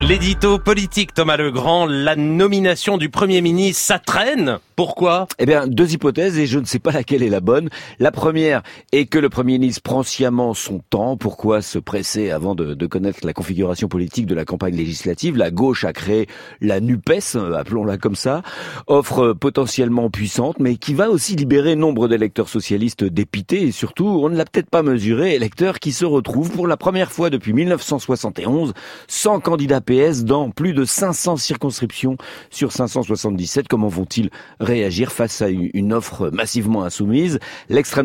L'édito politique, Thomas Legrand, la nomination du Premier ministre, ça traîne. Pourquoi ? Eh bien, deux hypothèses et je ne sais pas laquelle est la bonne. La première est que le Premier ministre prend sciemment son temps. Pourquoi se presser avant de connaître la configuration politique de la campagne législative ? La gauche a créé la NUPES, appelons-la comme ça, offre potentiellement puissante, mais qui va aussi libérer nombre d'électeurs socialistes dépités et surtout, on ne l'a peut-être pas mesuré, électeurs qui se retrouvent pour la première fois depuis 1971 sans candidat PS dans plus de 500 circonscriptions sur 577. Comment vont-ils réagir face à une offre massivement insoumise ? L'extrême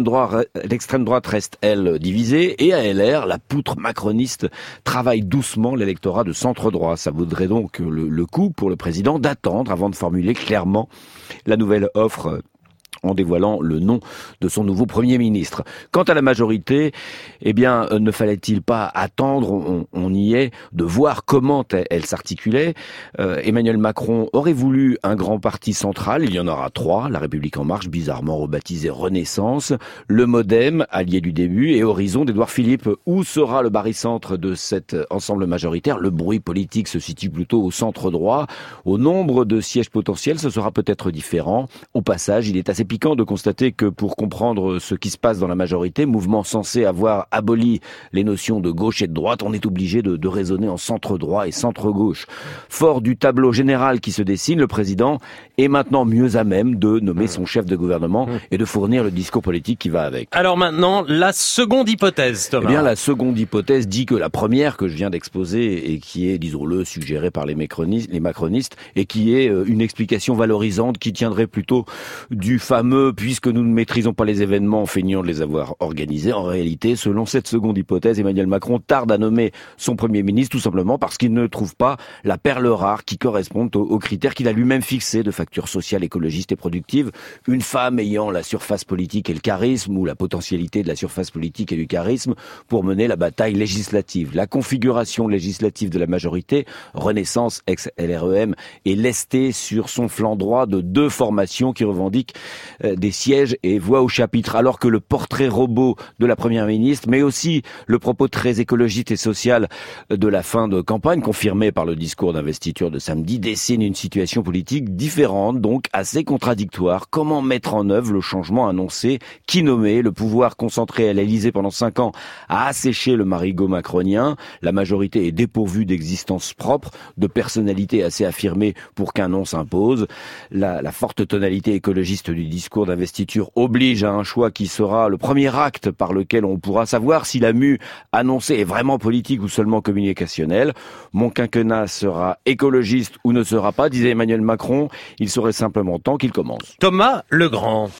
droite reste, elle, divisée, et à LR, la poutre macroniste travaille doucement l'électorat de centre-droit. Ça vaudrait donc le coup pour le président d'attendre avant de formuler clairement la nouvelle offre en dévoilant le nom de son nouveau Premier ministre. Quant à la majorité, eh bien, ne fallait-il pas attendre, on y est, de voir comment elle s'articulait. Emmanuel Macron aurait voulu un grand parti central, il y en aura 3, La République En Marche, bizarrement rebaptisée Renaissance, le MoDem, allié du début, et Horizon d'Édouard Philippe. Où sera le barycentre de cet ensemble majoritaire ? Le bruit politique se situe plutôt au centre droit. Au nombre de sièges potentiels, ce sera peut-être différent. Au passage, il est assez piquant de constater que pour comprendre ce qui se passe dans la majorité, mouvement censé avoir aboli les notions de gauche et de droite, on est obligé de raisonner en centre droit et centre gauche. Fort du tableau général qui se dessine, le président est maintenant mieux à même de nommer son chef de gouvernement et de fournir le discours politique qui va avec. Alors maintenant, la seconde hypothèse, Thomas. Eh bien, la seconde hypothèse dit que la première que je viens d'exposer et qui est, disons-le, suggérée par les macronistes et qui est une explication valorisante qui tiendrait plutôt du fameux « puisque nous ne maîtrisons pas les événements, feignant de les avoir organisés ». En réalité, selon cette seconde hypothèse, Emmanuel Macron tarde à nommer son Premier ministre tout simplement parce qu'il ne trouve pas la perle rare qui corresponde aux critères qu'il a lui-même fixés de facture sociale, écologiste et productive. Une femme ayant la surface politique et le charisme, ou la potentialité de la surface politique et du charisme, pour mener la bataille législative. La configuration législative de la majorité, Renaissance, ex-LREM, est lestée sur son flanc droit de deux formations qui revendiquent des sièges et voix au chapitre, alors que le portrait robot de la Première ministre, mais aussi le propos très écologiste et social de la fin de campagne, confirmé par le discours d'investiture de samedi, dessine une situation politique différente, donc assez contradictoire. Comment mettre en œuvre le changement annoncé ? Qui nommer ? Le pouvoir concentré à l'Élysée pendant 5 ans a asséché le marigot macronien. La majorité est dépourvue d'existence propre, de personnalité assez affirmée pour qu'un nom s'impose. La forte tonalité écologiste du discours d'investiture oblige à un choix qui sera le premier acte par lequel on pourra savoir si la mue annoncée est vraiment politique ou seulement communicationnelle. Mon quinquennat sera écologiste ou ne sera pas, disait Emmanuel Macron. Il serait simplement temps qu'il commence. Thomas Legrand.